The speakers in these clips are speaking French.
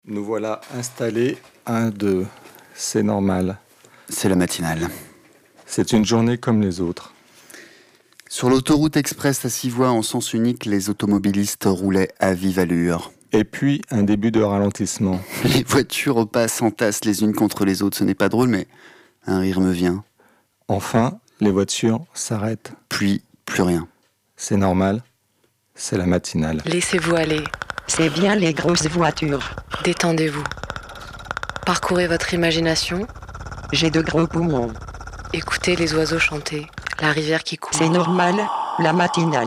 Nous voilà installés. 1, 2, c'est normal. C'est la matinale. C'est une journée comme les autres. Sur l'autoroute express à 6 voies en sens unique, les automobilistes roulaient à vive allure. Et puis, un début de ralentissement. Les voitures s'entassent les unes contre les autres. Ce n'est pas drôle, mais un rire me vient. Enfin, les voitures s'arrêtent. Puis, plus rien. C'est normal. C'est la matinale. Laissez-vous aller. C'est bien les grosses voitures. Détendez-vous. Parcourez votre imagination. J'ai de gros poumons. Écoutez les oiseaux chanter. La rivière qui coule. C'est normal, la matinale.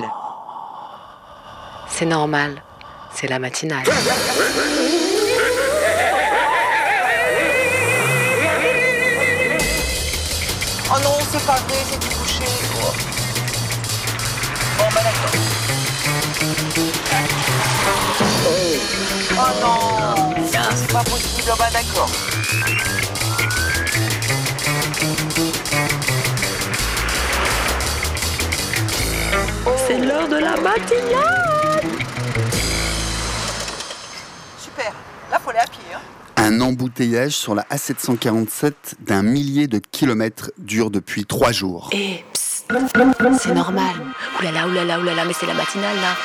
C'est normal. C'est la matinale. Oh non, c'est pas vrai, c'est tout couché. Bon, bah d'accord. Oh non, c'est pas possible, oh bah d'accord. C'est l'heure de la matinale. Super, là faut aller à pied, hein. Un embouteillage sur la A747 d'un millier de kilomètres dure depuis 3 jours. Eh, psst, c'est normal. Oulala, oulala, oulala, mais c'est la matinale là.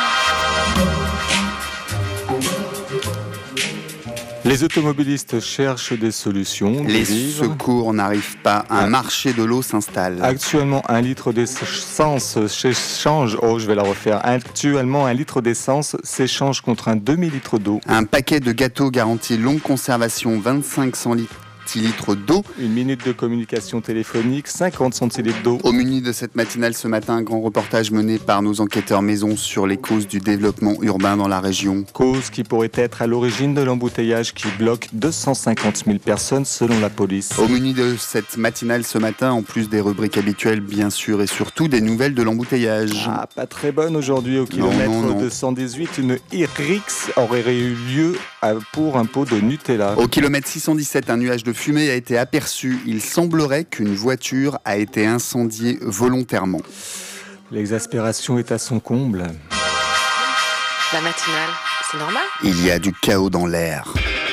Les automobilistes cherchent des solutions. Les vivres. secours n'arrivent pas. Un marché de l'eau s'installe. Actuellement, un litre d'essence s'échange. Oh, je vais la refaire. Actuellement, un litre d'essence s'échange contre un demi-litre d'eau. Un paquet de gâteaux garantit longue conservation, 25 centilitres d'eau. Une minute de communication téléphonique, 50 centilitres d'eau. Au menu de cette matinale ce matin, un grand reportage mené par nos enquêteurs maison sur les causes du développement urbain dans la région. Cause qui pourrait être à l'origine de l'embouteillage qui bloque 250 000 personnes selon la police. Au menu de cette matinale ce matin, en plus des rubriques habituelles, bien sûr, et surtout des nouvelles de l'embouteillage. Ah, pas très bonne aujourd'hui. Au kilomètre non. 218, une IRIX aurait eu lieu pour un pot de Nutella. Au kilomètre 617, un nuage de fumée a été aperçu. Il semblerait qu'une voiture a été incendiée volontairement. L'exaspération est à son comble. La matinale, c'est normal. Il y a du chaos dans l'air.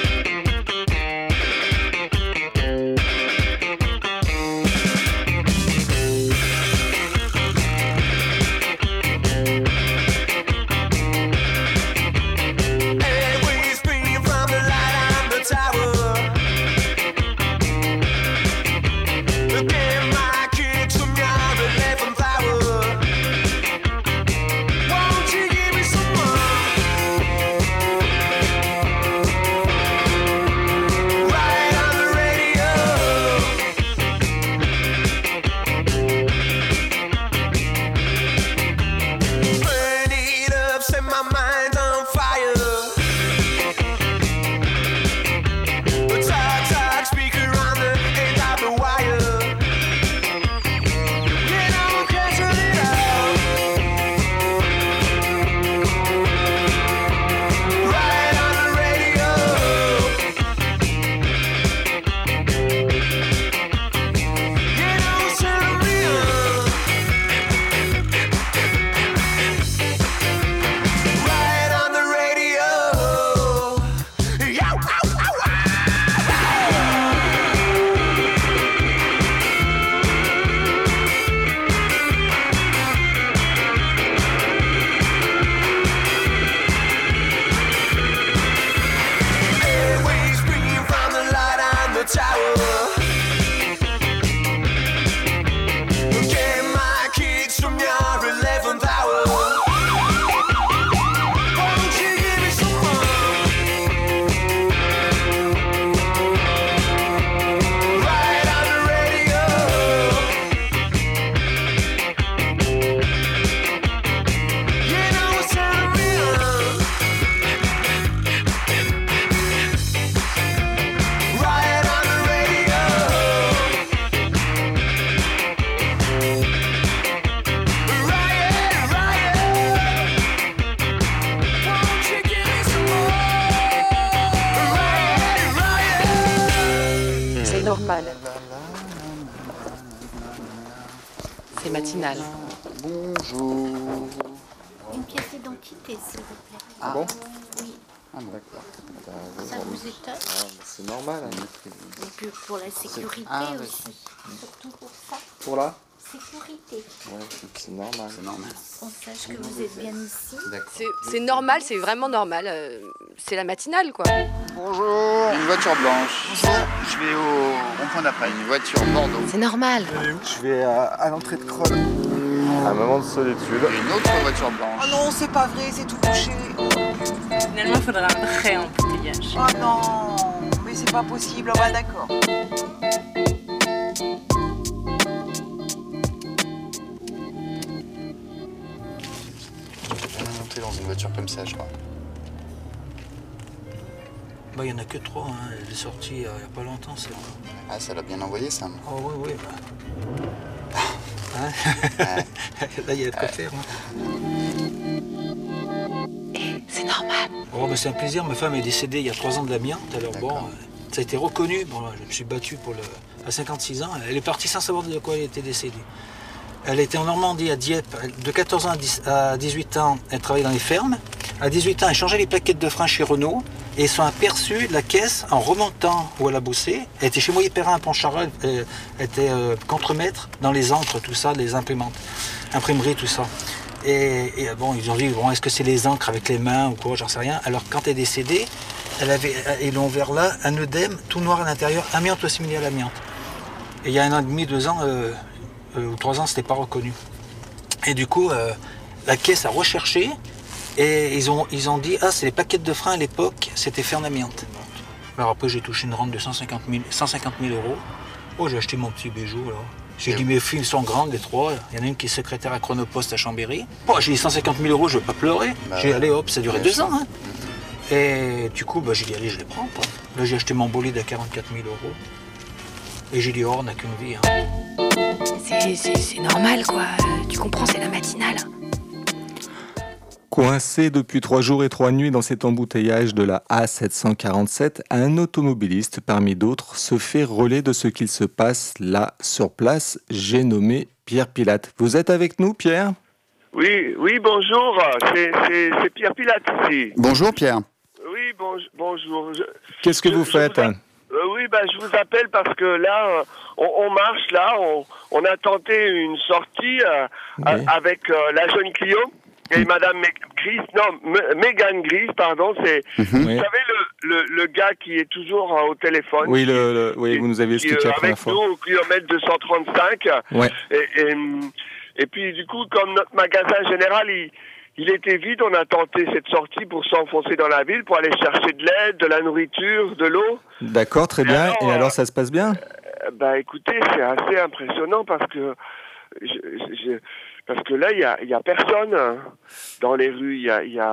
Normal. C'est matinal. Bonjour. Une pièce d'identité, s'il vous plaît. Ah bon? Oui. Ah bon, d'accord. Ça vous étonne? C'est normal. Et puis pour la sécurité aussi. Surtout pour ça. Pour là? Sécurité. Ouais, c'est normal. C'est normal. On sache que vous êtes bien ici. D'accord. C'est normal, c'est vraiment normal. C'est la matinale, quoi. Bonjour. Une voiture blanche. Bonjour. Je vais au rond-point d'après. Une voiture Bordeaux. C'est normal. Je vais à l'entrée de Kroll. Un moment de solitude. Et une autre voiture blanche. Oh non, c'est pas vrai, c'est tout bouché. Finalement, il faudra un vrai embouteillage. Oh non, mais c'est pas possible. Ah bah d'accord. Je vais monter dans une voiture comme ça, je crois. Il n'y en a que 3, hein. Elle est sortie il n'y a pas longtemps, c'est vrai. Ah, ça l'a bien envoyé, ça. Oh oui, Hein là, il y a de quoi faire. Hein. C'est normal. Oh, c'est un plaisir. Ma femme est décédée il y a 3 ans de l'amiante. Alors bon, ça a été reconnu. Bon, je me suis battu à 56 ans. Elle est partie sans savoir de quoi elle était décédée. Elle était en Normandie, à Dieppe. De 14 ans à 18 ans, elle travaillait dans les fermes. À 18 ans, elle changeait les plaquettes de frein chez Renault. Et ils sont aperçus de la caisse en remontant où elle a bossé. Elle était chez Moyer Perrin à Pontcharrat. Elle était contremaître dans les encres, tout ça, les imprimeries, tout ça. Et bon, ils ont dit, bon, est-ce que c'est les encres avec les mains ou quoi, j'en sais rien. Alors quand elle est décédée, ils l'ont ouvert là, un œdème, tout noir à l'intérieur, amiante ou assimilé à l'amiante. Et il y a 1 an et demi, 2 ans, ou 3 ans, c'était pas reconnu. Et du coup, la caisse a recherché et ils ont dit, ah, c'est les plaquettes de frein à l'époque, c'était fait en amiante. Alors après, j'ai touché une rente de 150 000 euros. Oh, j'ai acheté mon petit bijou, là. J'ai dit, mes filles sont grandes, les 3. Il y en a une qui est secrétaire à Chronopost à Chambéry. Bon, j'ai dit 150 000 euros, je ne vais pas pleurer. J'ai dit, allez, hop, ça a duré 2 ans. Hein. Et du coup, j'ai dit, allez, je les prends. Quoi. Là, j'ai acheté mon bolide à 44 000 euros. Et j'ai dit, oh, on n'a qu'une vie. Hein. C'est normal, quoi. Tu comprends, c'est la matinale. Coincé depuis 3 jours et 3 nuits dans cet embouteillage de la A747, un automobiliste parmi d'autres se fait relais de ce qu'il se passe là sur place. J'ai nommé Pierre Pilate. Vous êtes avec nous, Pierre ? Oui, bonjour, c'est Pierre Pilate ici. Bonjour, Pierre. Oui, bonjour. Qu'est-ce que vous faites ? Je vous appelle parce que là, on marche, là, on a tenté une sortie avec la jeune Clio. Et Madame Mégane Grise, pardon, c'est, vous savez, le gars qui est toujours au téléphone. Oui, oui, vous nous avez expliqué la première fois. Avec nous au kilomètre 235. Ouais. Et puis, du coup, comme notre magasin général, il était vide, on a tenté cette sortie pour s'enfoncer dans la ville, pour aller chercher de l'aide, de la nourriture, de l'eau. D'accord, très bien. Et alors, ça se passe bien ? Écoutez, c'est assez impressionnant parce que parce que là, il y a personne dans les rues.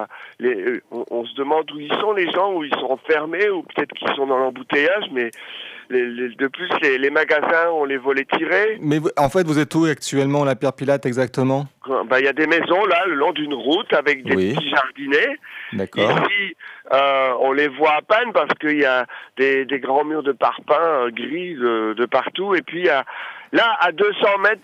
On se demande où ils sont les gens, où ils sont enfermés, ou peut-être qu'ils sont dans l'embouteillage, mais de plus, les magasins, on les volait tirés. Mais en fait, vous êtes où actuellement, la Pierre Pilate, exactement ? Il y a des maisons, là, le long d'une route, avec des petits jardinets. D'accord. Ici, on les voit à peine parce qu'il y a des grands murs de parpaing gris de partout. Et puis, là, à 200 mètres,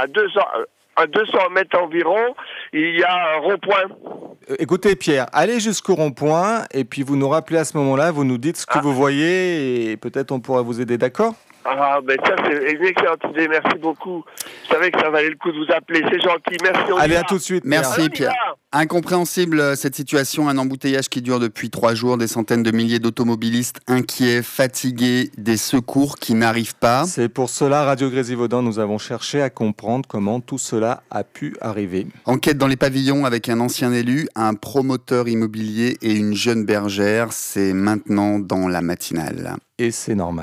à 200 mètres environ, il y a un rond-point. Écoutez, Pierre, allez jusqu'au rond-point et puis vous nous rappelez à ce moment-là, vous nous dites ce que vous voyez et peut-être on pourra vous aider, d'accord ? Ça, c'est une excellente idée. Merci beaucoup. Je savais que ça valait le coup de vous appeler. C'est gentil. Merci. Allez, à tout de suite. Merci, Pierre. Incompréhensible, cette situation. Un embouteillage qui dure depuis 3 jours. Des centaines de milliers d'automobilistes inquiets, fatigués, des secours qui n'arrivent pas. C'est pour cela, Radio Grésivaudan, nous avons cherché à comprendre comment tout cela a pu arriver. Enquête dans les pavillons avec un ancien élu, un promoteur immobilier et une jeune bergère. C'est maintenant dans la matinale. Et c'est normal.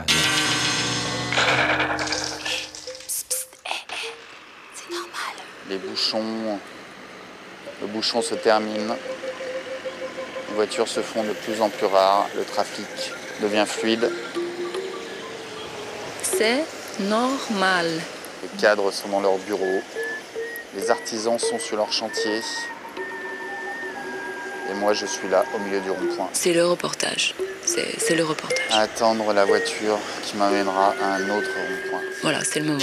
Le bouchon se termine, les voitures se font de plus en plus rares, le trafic devient fluide. C'est normal. Les cadres sont dans leur bureau, les artisans sont sur leur chantier, et moi je suis là au milieu du rond-point. C'est le reportage, c'est le reportage. À attendre la voiture qui m'amènera à un autre rond-point. Voilà, c'est le moment.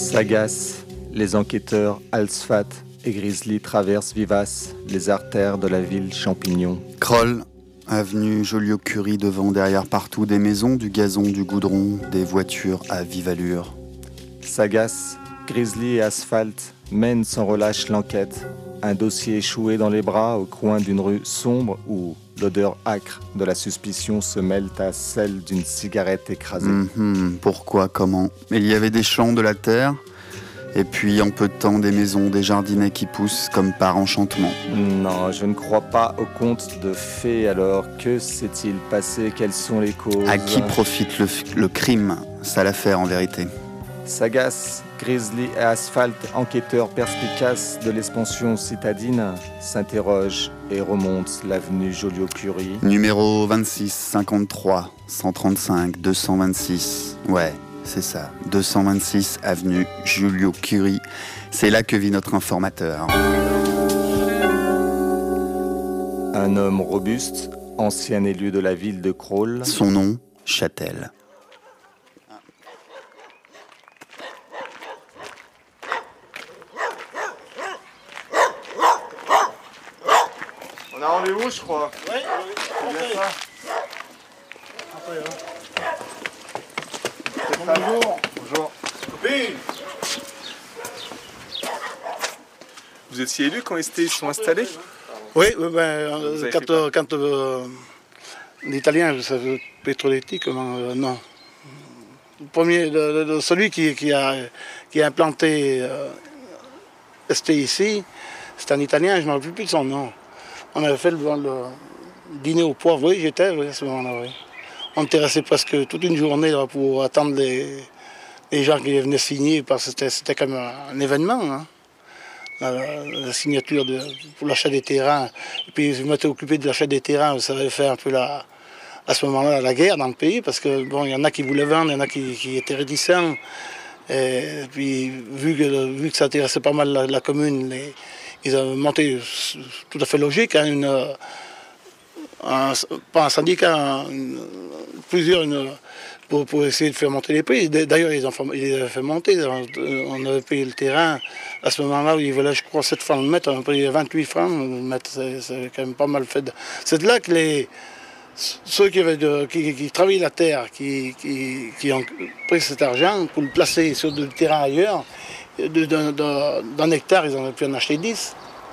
Sagaces, les enquêteurs Alsfat et Grizzly traversent vivaces les artères de la ville champignon. Kroll, avenue Joliot-Curie, devant, derrière, partout, des maisons, du gazon, du goudron, des voitures à vive allure. Sagaces, Grizzly et Asphalte mènent sans relâche l'enquête. Un dossier échoué dans les bras au coin d'une rue sombre où l'odeur âcre de la suspicion se mêle à celle d'une cigarette écrasée. Pourquoi, comment? Il y avait des champs, de la terre, et puis en peu de temps des maisons, des jardinets qui poussent comme par enchantement. Non, je ne crois pas au conte de fées. Alors, que s'est-il passé? Quelles sont les causes? À qui profite le crime? Ça l'affaire en vérité. Sagaces, Grizzly et Asphalte, enquêteurs perspicaces de l'expansion citadine, s'interrogent et remontent l'avenue Joliot-Curie. Numéro 26, 53, 135, 226. Ouais, c'est ça. 226 avenue Joliot-Curie. C'est là que vit notre informateur. Un homme robuste, ancien élu de la ville de Kroll. Son nom, Châtel. On a rendez-vous, je crois. Oui, oui. Bonjour. Bonjour. Copine. Vous étiez élu quand ils sont installés? Oui, quand l'Italien, ça veut Petroletti, comment non. Le premier, celui qui a implanté ST ici, c'est un Italien, je ne me rappelle plus de son nom. On avait fait le dîner au poivre, oui, j'étais à ce moment-là, oui. On était resté presque toute une journée là, pour attendre les gens qui venaient signer, parce que c'était comme un événement, hein. La signature pour l'achat des terrains. Et puis je m'étais occupé de l'achat des terrains, ça avait fait un peu à ce moment-là la guerre dans le pays, parce que bon, il y en a qui voulaient vendre, il y en a qui étaient réticents. Et puis vu que ça intéressait pas mal la commune, ils ont monté, tout à fait logique, hein, pas un syndicat, plusieurs, pour essayer de faire monter les prix. D'ailleurs, ils les avaient fait monter. On avait payé le terrain à ce moment-là où ils voulaient, je crois, 7 francs le mètre. On a payé 28 francs le mètre. C'est quand même pas mal fait. C'est de là que ceux qui travaillent la terre, qui ont pris cet argent pour le placer sur du terrain ailleurs, d'un hectare, ils en ont pu en acheter 10.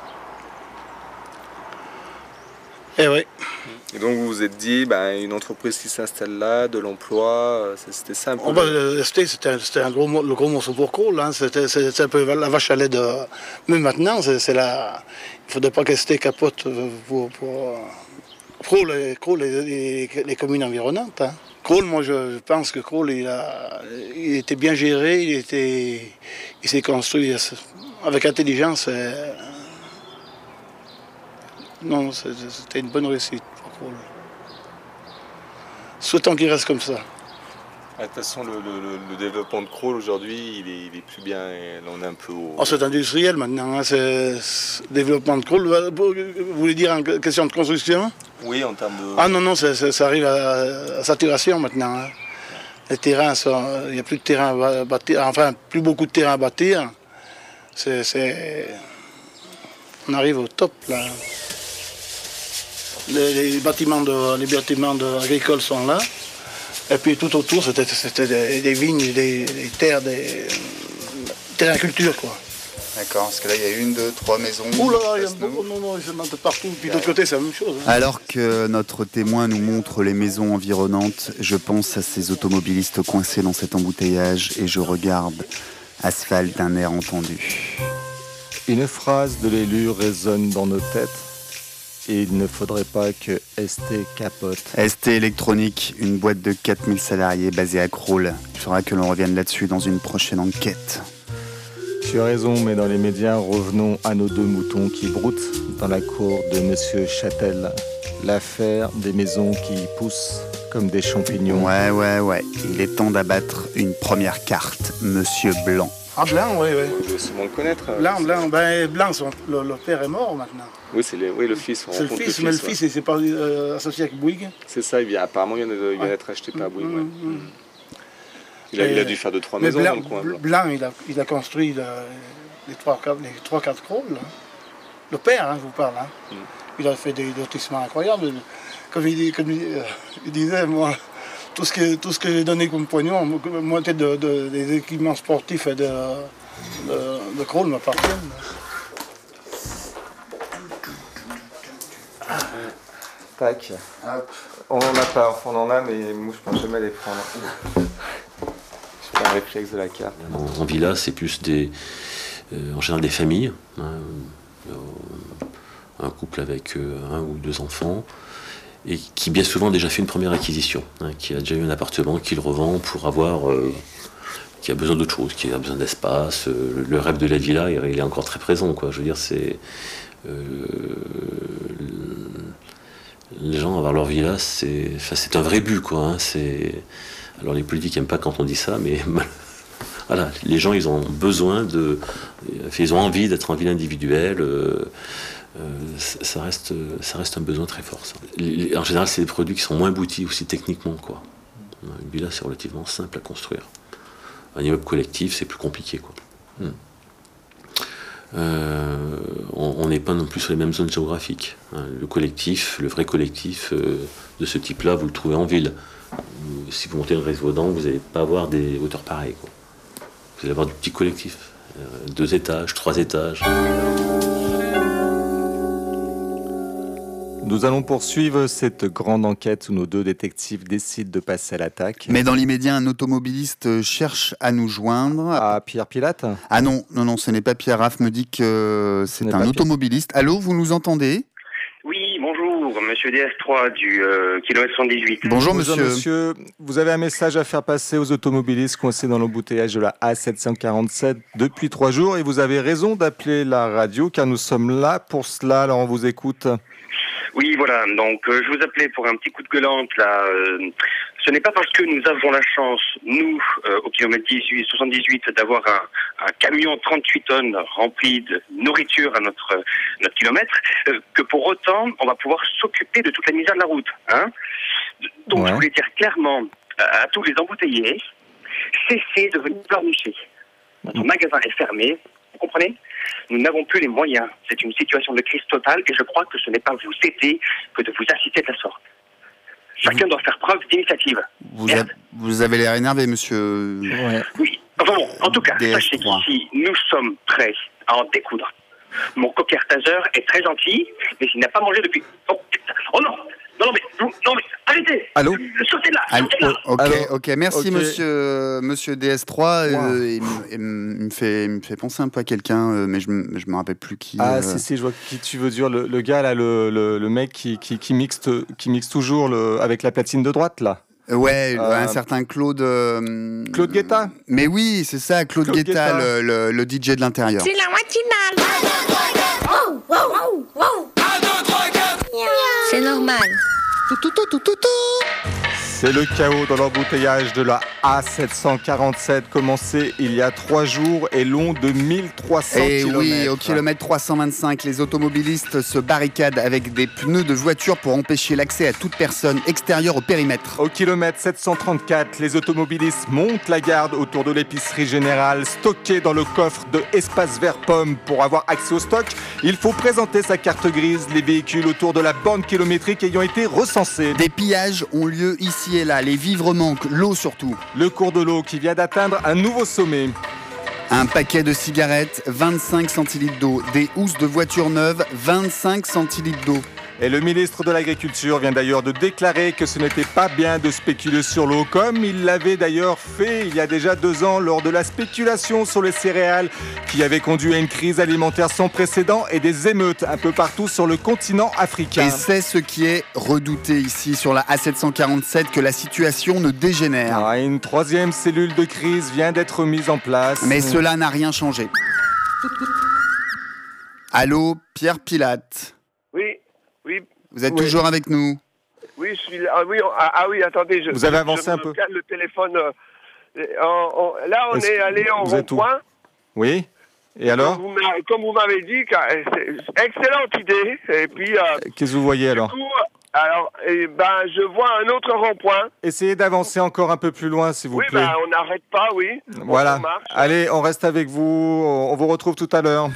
Eh oui. Et donc vous vous êtes dit, une entreprise qui s'installe là, de l'emploi, c'était ça un peu. C'était le gros morceau pour Kroll, hein. C'était un peu la vache à lait de. Mais maintenant, il ne faudrait pas que ST capote pour Kroll et les communes environnantes. Hein. Kroll, moi je pense que Kroll, il était bien géré, il s'est construit avec intelligence. Non, c'était une bonne réussite pour Kroll. Souhaitons qu'il reste comme ça. De toute façon, le développement de Kroll aujourd'hui, il est plus bien. On est un peu au. C'est industriel maintenant. Hein, c'est le développement de Kroll. Vous voulez dire en question de construction? Oui, en termes de. Ah non, ça arrive à saturation maintenant. Hein. Les terrains il n'y a plus de terrain à bâtir, enfin plus beaucoup de terrain à bâtir. On arrive au top là. Les bâtiments agricoles sont là. Et puis tout autour, c'était des vignes, des terres, des terrains culture, quoi. D'accord, parce que là, il y a 1, 2, 3 maisons. Ouh là, il y a beaucoup, non, ils se montent partout. Puis de l'autre côté, c'est la même chose. Hein. Alors que notre témoin nous montre les maisons environnantes, je pense à ces automobilistes coincés dans cet embouteillage et je regarde Asphalte d'un air entendu. Une phrase de l'élu résonne dans nos têtes. Et il ne faudrait pas que ST capote. ST Électronique, une boîte de 4000 salariés basée à Kroll. Il faudra que l'on revienne là-dessus dans une prochaine enquête. Tu as raison, mais dans les médias, revenons à nos 2 moutons qui broutent dans la cour de Monsieur Châtel. L'affaire des maisons qui poussent comme des champignons. Ouais. Il est temps d'abattre une première carte, Monsieur Blanc. Ah, Blanc, oui. Vous devez sûrement le connaître. Blanc, le père est mort maintenant. Oui, c'est le fils. C'est le fils, mais le fils, il s'est pas associé avec Bouygues. C'est ça, apparemment, il vient d'être acheté par Bouygues. Il a dû faire 2-3 maisons dans le coin. Blanc, il a construit les 3-4 crawls. Le père, je vous parle. Il a fait des lotissements incroyables. Comme il disait, moi, tout ce que j'ai donné comme pognon, moitié des équipements sportifs et de crawl m'appartiennent. Tac. On en a, mais moi je pense jamais les prendre. C'est pas un réflexe de la carte. En villa, c'est plus en général des familles. Un couple avec 1 ou 2 enfants. Et qui bien souvent a déjà fait une première acquisition, qui a déjà eu un appartement, qui le revend pour avoir, qui a besoin d'autre chose, qui a besoin d'espace. Le rêve de la villa, il est encore très présent, quoi. Je veux dire, c'est les gens avoir leur villa, c'est un vrai but, quoi. Alors les politiques n'aiment pas quand on dit ça, mais voilà, les gens ils ont besoin ils ont envie d'être en villa individuelle. Ça reste un besoin très fort. Ça. En général, c'est des produits qui sont moins aboutis aussi techniquement, quoi. Une villa, c'est relativement simple à construire. Un immeuble collectif, c'est plus compliqué, quoi. On n'est pas non plus sur les mêmes zones géographiques. Le collectif, le vrai collectif de ce type-là, vous le trouvez en ville. Si vous montez le Réseau-Dent, vous n'allez pas avoir des hauteurs pareilles, quoi. Vous allez avoir du petit collectif. 2 étages, 3 étages. Nous allons poursuivre cette grande enquête où nos 2 détectives décident de passer à l'attaque. Mais dans l'immédiat, un automobiliste cherche à nous joindre. Ah, Pierre Pilate ? Ah non, ce n'est pas Pierre. Raph me dit que c'est un automobiliste. Allô, vous nous entendez ? Oui, bonjour, monsieur DS3 du kilomètre 78. Bonjour monsieur. Vous avez un message à faire passer aux automobilistes coincés dans l'embouteillage de la A747 depuis 3 jours et vous avez raison d'appeler la radio car nous sommes là pour cela, alors on vous écoute. Oui, voilà, donc je vous appelais pour un petit coup de gueulante là. Ce n'est pas parce que nous avons la chance, nous, au kilomètre 78, d'avoir un camion 38 tonnes rempli de nourriture à notre kilomètre, que pour autant, on va pouvoir s'occuper de toute la misère de la route. Donc je voulais dire clairement à tous les embouteillés, cessez de venir pleurnicher. Notre magasin est fermé, vous comprenez ? Nous n'avons plus les moyens. C'est une situation de crise totale et je crois que ce n'est pas vous aider que de vous assister de la sorte. Chacun doit faire preuve d'initiative. Vous avez l'air énervé, monsieur. Oui. Enfin bon, en tout cas, sachez qu'ici, nous sommes prêts à en découdre. Mon cocker taser est très gentil, mais il n'a pas mangé depuis... Oh non, arrêtez. Allô ? Sortez de là. Ok, merci monsieur DS3. Il me fait penser un peu à quelqu'un, mais je me rappelle plus qui. Ah si, je vois qui tu veux dire, le gars là, le mec qui mixe toujours avec la platine de droite là. Ouais, un certain Claude... Claude Guetta. Mais oui, c'est ça, Claude Guetta, le DJ de l'intérieur. C'est la matinale. C'est normal. C'est le chaos dans l'embouteillage de la A747 commencé il y a 3 jours et long de 1300 km. Et oui, au kilomètre 325, les automobilistes se barricadent avec des pneus de voiture pour empêcher l'accès à toute personne extérieure au périmètre. Au kilomètre 734, les automobilistes montent la garde autour de l'épicerie générale stockée dans le coffre de Espace Vert Pomme. Pour avoir accès au stock, il faut présenter sa carte grise, les véhicules autour de la borne kilométrique ayant été recensés. Des pillages ont lieu ici et là, les vivres manquent, l'eau surtout. Le cours de l'eau qui vient d'atteindre un nouveau sommet. Un paquet de cigarettes, 25 centilitres d'eau. Des housses de voitures neuves, 25 centilitres d'eau. Et le ministre de l'Agriculture vient d'ailleurs de déclarer que ce n'était pas bien de spéculer sur l'eau, comme il l'avait d'ailleurs fait il y a déjà 2 ans lors de la spéculation sur les céréales qui avait conduit à une crise alimentaire sans précédent et des émeutes un peu partout sur le continent africain. Et c'est ce qui est redouté ici sur la A747, que la situation ne dégénère. Une 3e cellule de crise vient d'être mise en place. Mais cela n'a rien changé. Allô, Pierre Pilate. Oui. Vous êtes toujours avec nous? Oui, je suis là. Oui, attendez. Vous avez avancé un peu. Je le téléphone. Là, on est allé en rond-point. Oui. Et alors? Comme vous m'avez dit, excellente idée. Et puis. Qu'est-ce que vous voyez alors? Du coup, Alors, je vois un autre rond-point. Essayez d'avancer encore un peu plus loin, s'il vous plaît. On n'arrête pas, oui. Voilà. Allez, on reste avec vous. On vous retrouve tout à l'heure.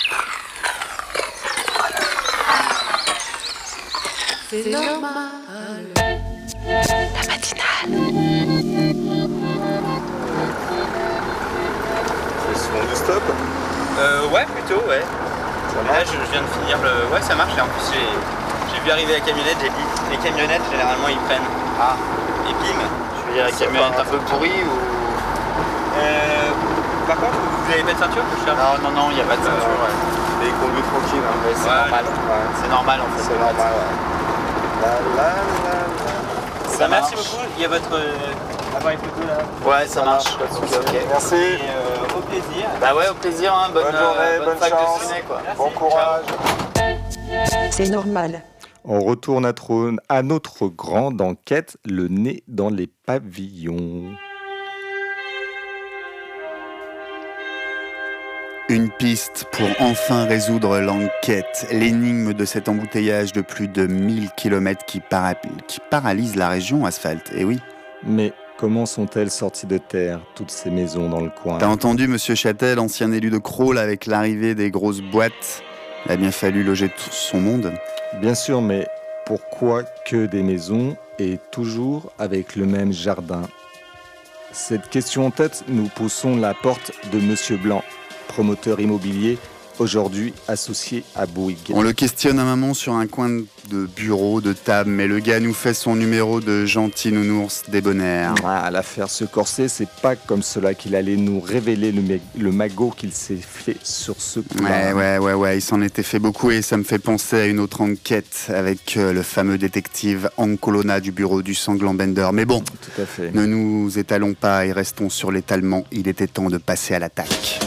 C'est normal. La matinale. C'est souvent du stop? Ouais, plutôt, ouais. Là, je viens de finir le... Ouais, ça marche. Et en plus, j'ai vu arriver la camionnette. J'ai dit, les camionnettes, généralement, ils prennent. Ah. Et bim. Je veux dire, la camionnette un peu pourrie ou... Par contre, vous n'avez pas de ceinture? Non, il n'y a pas de ceinture, ouais. Mais il conduit tranquille, hein. Ouais, c'est normal. Ouais. C'est normal, en fait. C'est normal, ouais. Ça merci beaucoup. Il y a votre appareil photo là. Ouais, ça marche. Okay. Merci. Et, au plaisir. Bah ouais, au plaisir. Hein. Bonne journée, bonne fac chance. De ciné, quoi. Bon courage. C'est normal. On retourne à notre grande enquête, le nez dans les pavillons. Une piste pour enfin résoudre l'enquête, l'énigme de cet embouteillage de plus de 1000 km qui paralyse la région asphalte. Et oui. Mais comment sont-elles sorties de terre, toutes ces maisons dans le coin? T'as entendu, monsieur Châtel, ancien élu de Crolles, avec l'arrivée des grosses boîtes, il a bien fallu loger tout son monde. Bien sûr, mais pourquoi que des maisons et toujours avec le même jardin? Cette question en tête, nous poussons la porte de monsieur Blanc, promoteur immobilier, aujourd'hui associé à Bouygues. On le questionne un moment sur un coin de bureau, de table, mais le gars nous fait son numéro de gentil nounours débonnaire. Ah, l'affaire se corser, c'est pas comme cela qu'il allait nous révéler le magot qu'il s'est fait sur ce coup. Ouais, il s'en était fait beaucoup et ça me fait penser à une autre enquête avec le fameux détective Ancolona du bureau du sanglant Bender. Mais bon, tout à fait. Ne nous étalons pas et restons sur l'étalement. Il était temps de passer à l'attaque.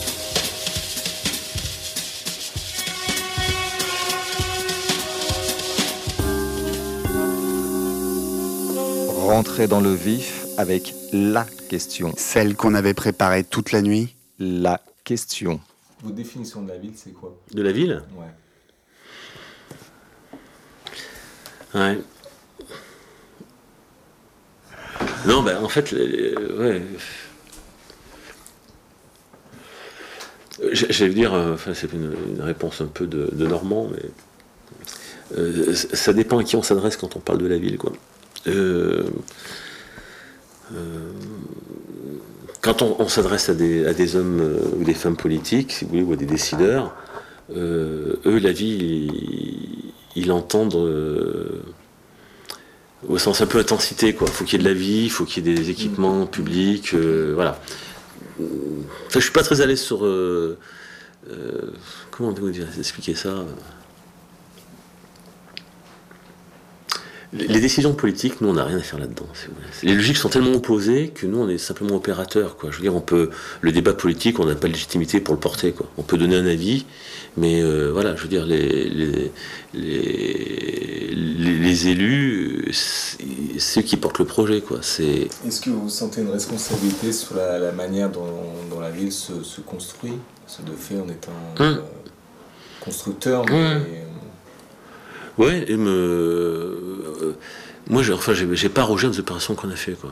Rentrer dans le vif avec la question. Celle qu'on avait préparée toute la nuit. La question. Votre définition de la ville, c'est quoi? De la ville? Ouais. Non, en fait, ouais. J'allais dire, c'est une réponse un peu de Normand, mais ça dépend à qui on s'adresse quand on parle de la ville, quoi. Quand on s'adresse à des hommes ou des femmes politiques, si vous voulez, ou à des décideurs, eux, la vie, ils l'entendent au sens un peu intensité, quoi. Faut qu'il y ait de la vie, il faut qu'il y ait des équipements publics, voilà. Je suis pas très à l'aise sur comment vous expliquer ça. Les décisions politiques, nous, on n'a rien à faire là-dedans. Les logiques sont tellement opposées que nous, on est simplement opérateurs, quoi. Je veux dire, le débat politique, on n'a pas de légitimité pour le porter, quoi. On peut donner un avis, mais voilà, je veux dire, les élus, c'est ceux qui portent le projet, quoi. Est-ce que vous sentez une responsabilité sur la manière dont la ville se construit? De fait, en étant constructeur, Ouais, moi, j'ai pas rogé aux opérations qu'on a fait, quoi.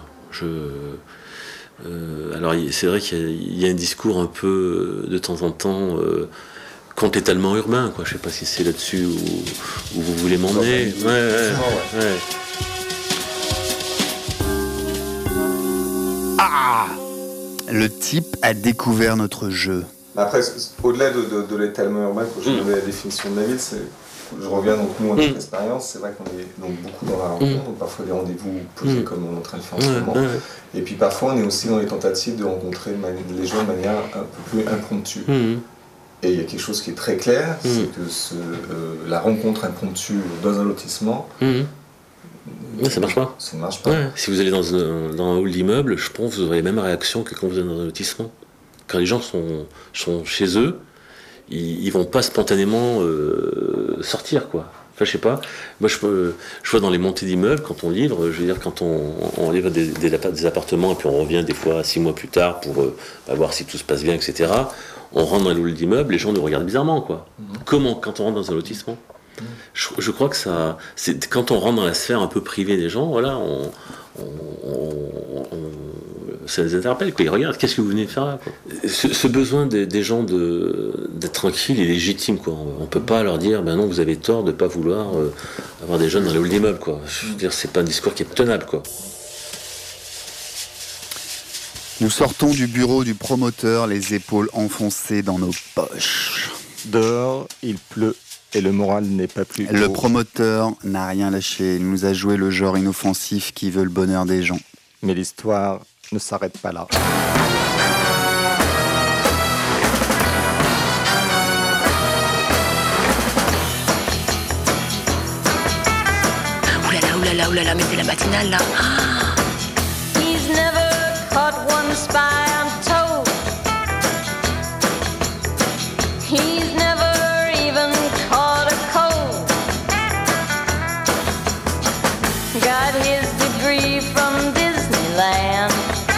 Alors, c'est vrai qu'il y a un discours un peu, de temps en temps, contre l'étalement urbain, quoi. Je sais pas si c'est là-dessus où vous voulez m'emmener. Ouais. Ah! Le type a découvert notre jeu. Après, au-delà de l'étalement urbain, quand je donnais la définition de la ville, je reviens donc nous à notre expérience, c'est vrai qu'on est donc beaucoup dans la rencontre, donc parfois des rendez-vous posés comme on est en train de faire en ce moment, et puis parfois on est aussi dans les tentatives de rencontrer les gens de manière un peu plus impromptue. Et il y a quelque chose qui est très clair, c'est que la rencontre impromptue dans un lotissement, ça marche pas. Ça ne marche pas. Ouais. Si vous allez dans un hall d'immeuble, je pense que vous aurez la même réaction que quand vous êtes dans un lotissement. Quand les gens sont chez eux, ils vont pas spontanément sortir, quoi. Enfin, je sais pas. Moi, je vois dans les montées d'immeubles, quand on livre, je veux dire, quand on livre des appartements et puis on revient des fois 6 mois plus tard pour voir si tout se passe bien, etc. On rentre dans les halls d'immeubles, les gens nous regardent bizarrement, quoi. Comment, quand on rentre dans un lotissement? Je crois que ça, c'est quand on rentre dans la sphère un peu privée des gens, voilà, ça les interpelle, quoi. Ils regardent, qu'est-ce que vous venez de faire là, quoi. Ce besoin des gens d'être tranquilles est légitime, quoi. On peut pas leur dire, ben non, vous avez tort de pas vouloir avoir des jeunes dans les halls d'immeubles, quoi. Je veux dire, c'est pas un discours qui est tenable, quoi. Nous sortons du bureau du promoteur, les épaules enfoncées dans nos poches. Dehors, il pleut et le moral n'est pas plus haut. Le promoteur n'a rien lâché. Il nous a joué le genre inoffensif qui veut le bonheur des gens. Mais l'histoire ne s'arrête pas là. Oulala, oulala, mais c'est la matinale là. He's never caught one spy, I'm told. He's never even caught a cold. Got his degree from Disneyland,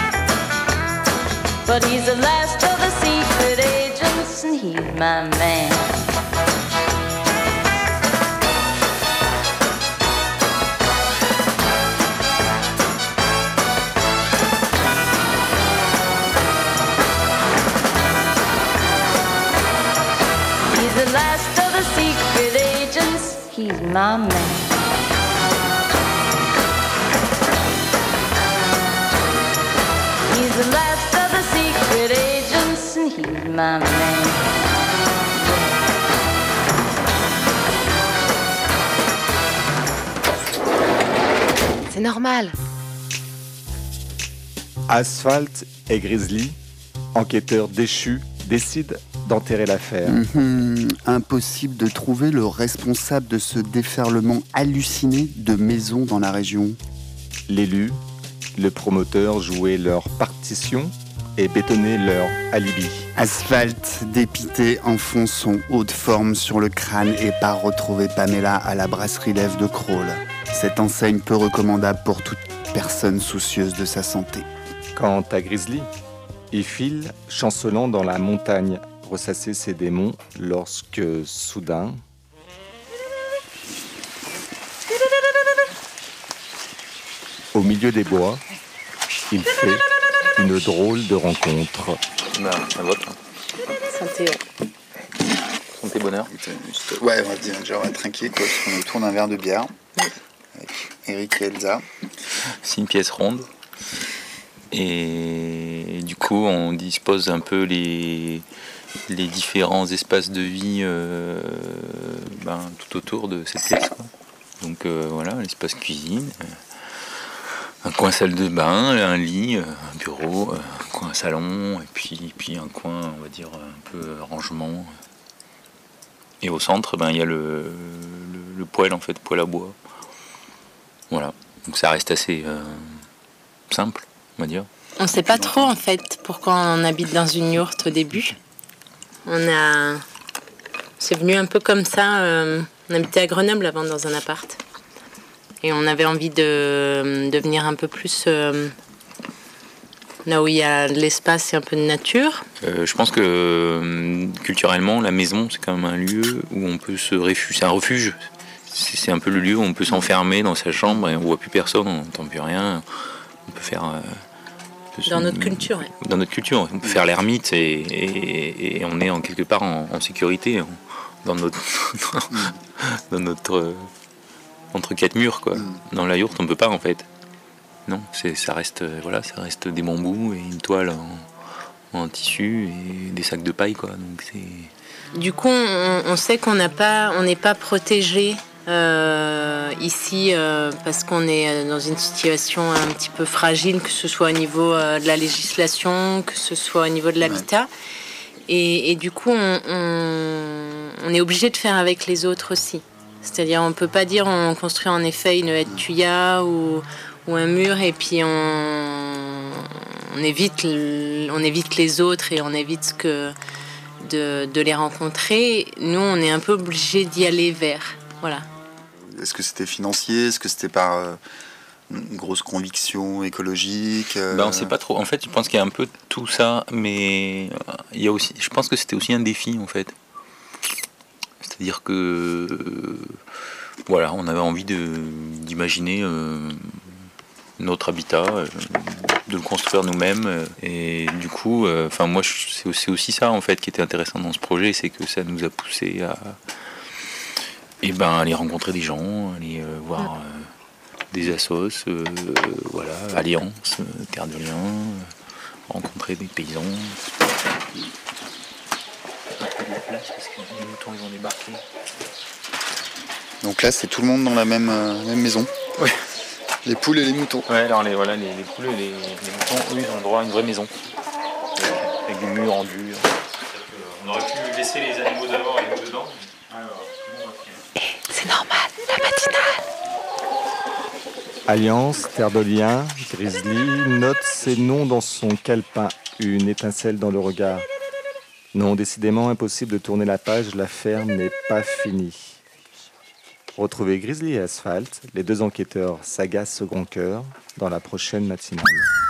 but he's the last of the secret agents and he's my man. He's the last of the secret agents, he's my man. He's the last of the secret agents, and he's my man. C'est normal. Asphalt et Grizzly, enquêteurs déchus, décident d'enterrer l'affaire. Impossible de trouver le responsable de ce déferlement halluciné de maisons dans la région. L'élu, le promoteur jouaient leur partition et bétonnaient leur alibi. Asphalt, dépité, enfonce son haut de forme sur le crâne et part retrouver Pamela à la brasserie Lève de Crawl. Cette enseigne peu recommandable pour toute personne soucieuse de sa santé. Quant à Grizzly, il file, chancelant dans la montagne, ressasser ses démons lorsque, soudain, au milieu des bois, il fait une drôle de rencontre. La vôtre. Santé. Santé bonheur. Ouais, on va dire, genre, tranquille, quoi, parce qu'on tourne un verre de bière avec Eric et Elsa. C'est une pièce ronde. Et du coup, on dispose un peu les différents espaces de vie tout autour de cette pièce, quoi. Donc voilà, l'espace cuisine, un coin salle de bain, un lit, un bureau, un coin salon, et puis un coin, on va dire, un peu rangement. Et au centre, il y a le poêle, en fait, poêle à bois. Voilà, donc ça reste assez simple, on va dire. On sait pas trop, en fait, pourquoi on habite dans une yourte au début. C'est venu un peu comme ça. On habitait à Grenoble avant dans un appart. Et on avait envie de venir un peu plus là où il y a de l'espace et un peu de nature. Je pense que culturellement, la maison, c'est quand même un lieu où on peut se réfugier. C'est un refuge. C'est un peu le lieu où on peut s'enfermer dans sa chambre et on voit plus personne, on n'entend plus rien. On peut faire... Dans notre culture, oui. Dans notre culture, on peut faire l'ermite et on est en quelque part en sécurité dans notre entre quatre murs, quoi. Dans la yourte, on peut pas, en fait. Non, ça reste des bambous et une toile en tissu et des sacs de paille, quoi. Donc du coup, on sait qu'on n'est pas protégé ici parce qu'on est dans une situation un petit peu fragile, que ce soit au niveau de la législation, que ce soit au niveau de l'habitat. Et du coup, on est obligé de faire avec les autres aussi. C'est-à-dire, on peut pas dire on construit en effet une haie de tuya ou un mur et puis on évite les autres et on évite de les rencontrer. Nous, on est un peu obligé d'y aller vers. Voilà. Est-ce que c'était financier? Est-ce que c'était par une grosse conviction écologique? On ne sait pas trop. En fait, je pense qu'il y a un peu tout ça, mais il y a aussi, je pense que c'était aussi un défi, en fait. C'est-à-dire que voilà, on avait envie d'imaginer notre habitat, de le construire nous-mêmes. Et du coup, moi, c'est aussi ça en fait qui était intéressant dans ce projet, c'est que ça nous a poussé à aller rencontrer des gens, aller voir des assos, voilà, Alliance, Terre de Liens, rencontrer des paysans. De la place parce que les moutons ils vont débarquer. Donc là, c'est tout le monde dans la même maison. Oui. Les poules et les moutons. Ouais, alors les poules et les moutons, eux, ils ont droit à une vraie maison. Avec du mur en dur. On aurait pu laisser les animaux dehors et nous dedans. Alors, c'est normal, la matinale. Alliance, Terre de Liens, Grizzly note ses noms dans son calepin. Une étincelle dans le regard. Non, décidément impossible de tourner la page, l'affaire n'est pas finie. Retrouvez Grizzly et Asphalt, les deux enquêteurs s'agacent au grand cœur, dans la prochaine matinale.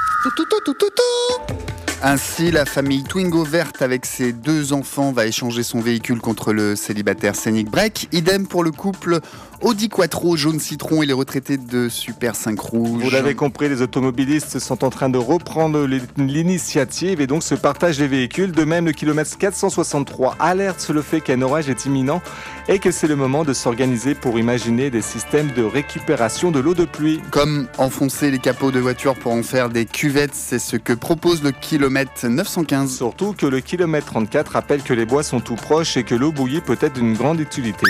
Ainsi, la famille Twingo verte avec ses 2 enfants va échanger son véhicule contre le célibataire Scenic Break. Idem pour le couple Audi Quattro jaune citron et les retraités de Super 5 rouge. Vous l'avez compris, les automobilistes sont en train de reprendre l'initiative et donc se partagent les véhicules. De même, le kilomètre 463 alerte sur le fait qu'un orage est imminent et que c'est le moment de s'organiser pour imaginer des systèmes de récupération de l'eau de pluie. Comme enfoncer les capots de voitures pour en faire des cuvettes, c'est ce que propose le kilomètre 915. Surtout que le kilomètre 34 rappelle que les bois sont tout proches et que l'eau bouillie peut être d'une grande utilité.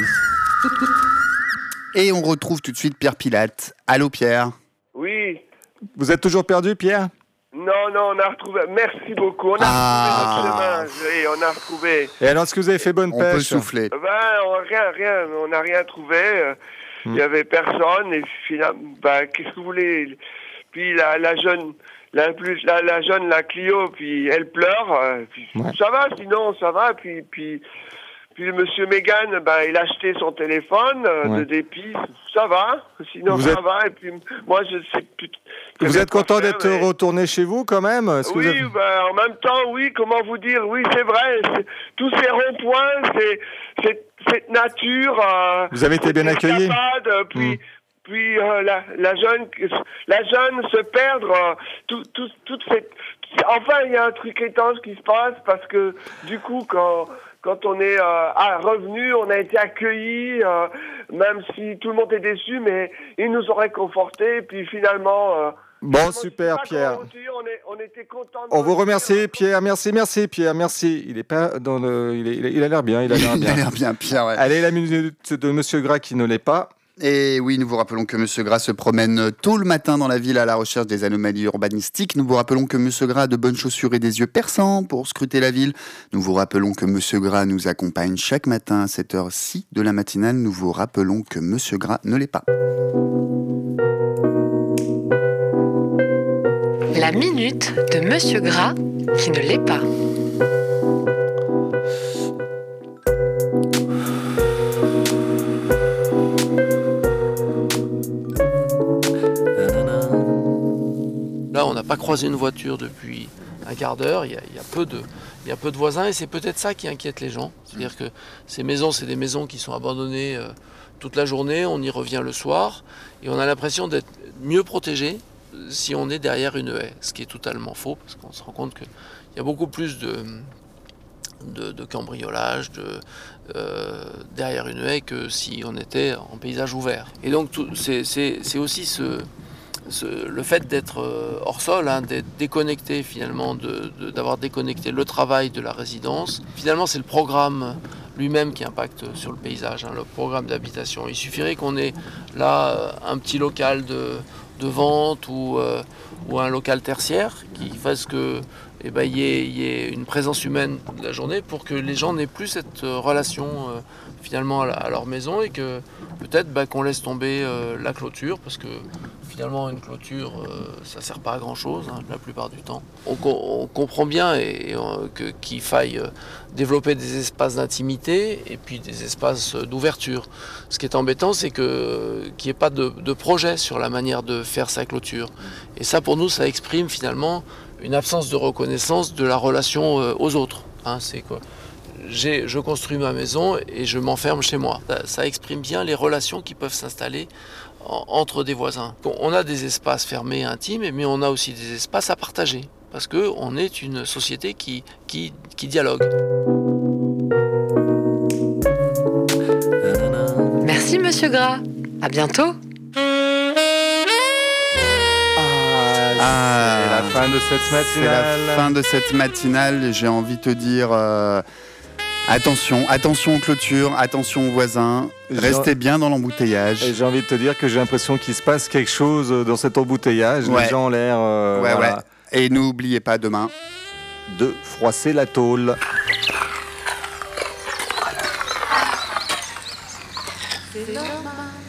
Et on retrouve tout de suite Pierre Pilate. Allô Pierre. Oui. Vous êtes toujours perdu, Pierre ? Non, on a retrouvé. Merci beaucoup. On a retrouvé notre chemin. Et on a retrouvé. Et alors, est-ce que vous avez fait bonne pêche ? On peut souffler. Rien. On n'a rien trouvé. Il n'y avait personne. Et finalement, qu'est-ce que vous voulez ? Puis la jeune, la Clio, puis elle pleure. Ça va, sinon ça va. Puis monsieur Mégane, il a acheté son téléphone de dépit, ça va, sinon ça va, et puis moi je sais plus... Vous êtes content d'être retourné chez vous quand même ? Oui, en même temps, oui, comment vous dire, oui, c'est vrai, tous ces ronds-points, cette nature... vous avez été bien accueillis ? Puis la jeune se perdre, toute cette... Enfin, il y a un truc étrange qui se passe, parce que du coup, quand on est revenu, on a été accueillis, même si tout le monde est déçu, mais ils nous ont réconfortés, puis finalement... Bon, super, Pierre. On était contents. On vous remercie, Pierre. Merci, Pierre. Merci. Il est pas dans le... Il a l'air bien. Il a l'air bien, Pierre, ouais. Allez, la minute de Monsieur Gras qui ne l'est pas. Et oui, nous vous rappelons que Monsieur Gras se promène tôt le matin dans la ville à la recherche des anomalies urbanistiques. Nous vous rappelons que Monsieur Gras a de bonnes chaussures et des yeux perçants pour scruter la ville. Nous vous rappelons que Monsieur Gras nous accompagne chaque matin à cette heure-ci de la matinale. Nous vous rappelons que Monsieur Gras ne l'est pas. La minute de Monsieur Gras qui ne l'est pas. Là, on n'a pas croisé une voiture depuis un quart d'heure. Il y a peu de voisins et c'est peut-être ça qui inquiète les gens. C'est-à-dire que ces maisons, c'est des maisons qui sont abandonnées toute la journée. On y revient le soir et on a l'impression d'être mieux protégé si on est derrière une haie, ce qui est totalement faux parce qu'on se rend compte qu'il y a beaucoup plus de cambriolage derrière une haie que si on était en paysage ouvert. Et donc c'est aussi le fait d'être hors sol, d'être déconnecté finalement, d'avoir déconnecté le travail de la résidence. Finalement, c'est le programme lui-même qui impacte sur le paysage, le programme d'habitation. Il suffirait qu'on ait là un petit local de vente ou un local tertiaire qui fasse que y ait une présence humaine de la journée pour que les gens n'aient plus cette relation finalement à leur maison et que peut-être qu'on laisse tomber la clôture parce que finalement une clôture ça sert pas à grand chose la plupart du temps. On comprend bien qu'il faille développer des espaces d'intimité et puis des espaces d'ouverture. Ce qui est embêtant c'est qu'il n'y ait pas de projet sur la manière de faire sa clôture. Et ça pour nous ça exprime finalement une absence de reconnaissance de la relation aux autres. C'est quoi ? je construis ma maison et je m'enferme chez moi. Ça exprime bien les relations qui peuvent s'installer entre des voisins. On a des espaces fermés, intimes, mais on a aussi des espaces à partager. Parce qu'on est une société qui dialogue. Merci Monsieur Gras. À bientôt. C'est la fin de cette matinale. C'est la fin de cette matinale. J'ai envie de te dire attention aux clôtures, attention aux voisins. Restez bien dans l'embouteillage. Et j'ai envie de te dire que j'ai l'impression qu'il se passe quelque chose dans cet embouteillage. Ouais. Les gens ont l'air... Ouais. Et n'oubliez pas demain de froisser la tôle. C'est normal.